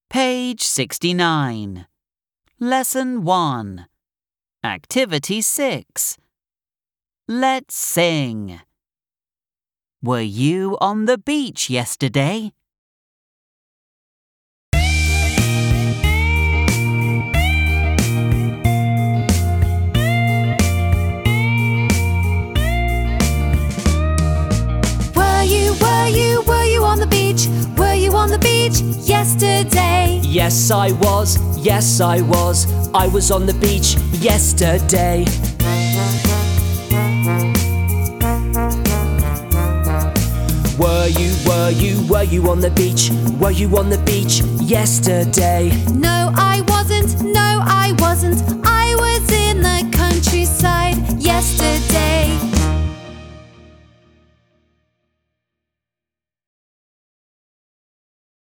Page 69. Lesson 1. Activity 6. Let's sing. Were you on the beach yesterday? Were you on the beach? Were you on the beach yesterday? Yes, I was. I was on the beach yesterday. Were you on the beach? Were you on the beach yesterday? No, I wasn't. I was in the countryside yesterday.